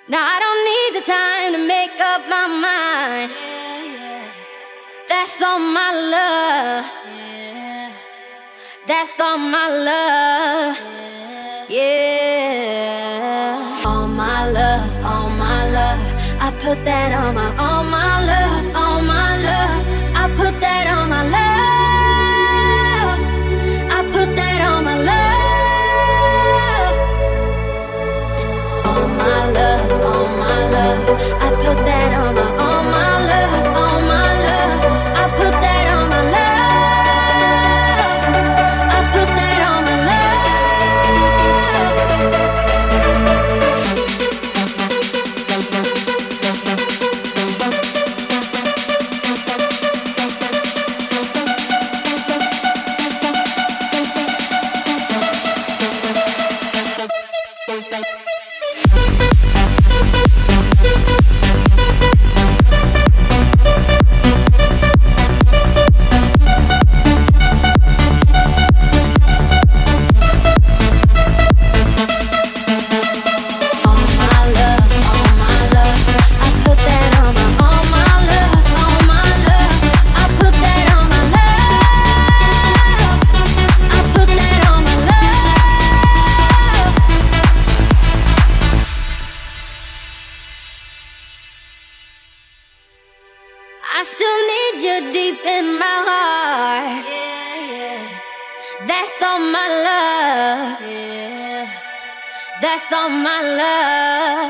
Now I don't need the time to make up my mind. That's all my love. That's all my love. Yeah. All my love, all my love. I put that on my all my love, all my love. I put that on my love. I put that on my love. All my love, all my love. I put that on my all my love, all my love. I put that on my love. I put that on my love. I still need you deep in my heart. That's all my love. That's all my love.